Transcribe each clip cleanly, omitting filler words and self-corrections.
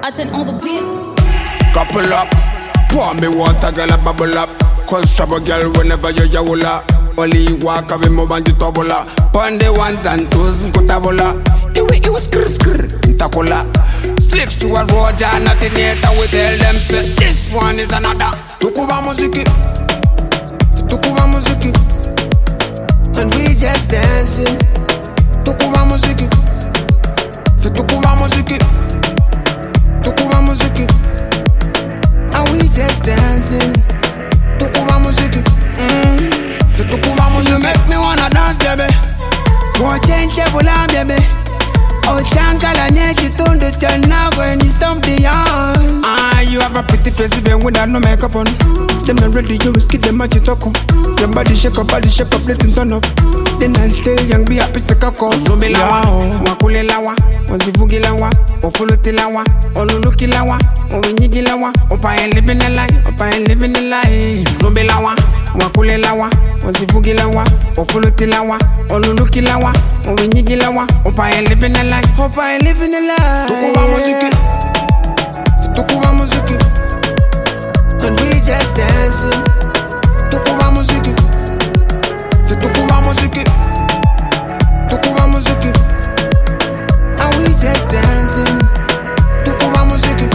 Aten on the beat. Couple up, pour me water, girl, a bubble up. Cause trouble, girl, whenever you yawula. Only you walk away, move on the tabula. Pon the ones and twos, nkutabola. It was skr, ntakola. Slicks to a Roger, nothing yet. We tell them, say, this one is another. Tukuba muziki, and we just dancing. Tukuba muziki, and we just dancing. Tukuba muziki, you make me wanna dance, baby. More change, baby. Oh, chankala nyeki tundu chana when you stomp the yarn. You have a pretty face even without no makeup on. Them not ready, you will skip them at your talk. Your body shape up, letting turn up. Then I stay young, be happy, sick of course. So be lawa, wakule lawa, ozivugi lawa, ofuluti lawa, oluluki lawa, owinyigi lawa, opa and living a life, So be lawa, wakule lawa, ozivugi lawa, ofuluti lawa, oluluki lawa, owinyigi lawa, opa and living a life, Tukuba muziki, and we just dancing. Tukuba muziki, and we just dancing. Tukuba muziki,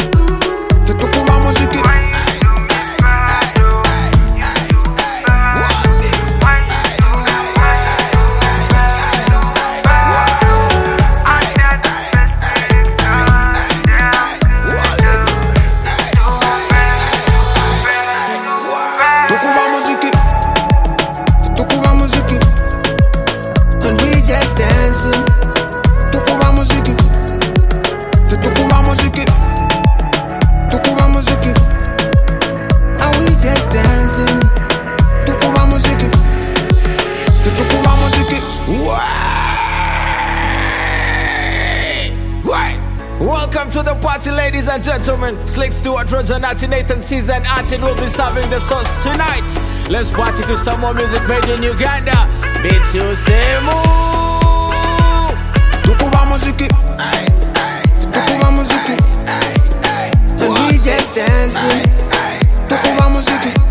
Welcome to the party, ladies and gentlemen. Slick Stewart, Roger, Nathan, Caesar, and Artin will be serving the sauce tonight. Let's party to some more music made in Uganda. Bitch, you say moo. Tukuba muziki, and we just dancing. Tukuba muziki.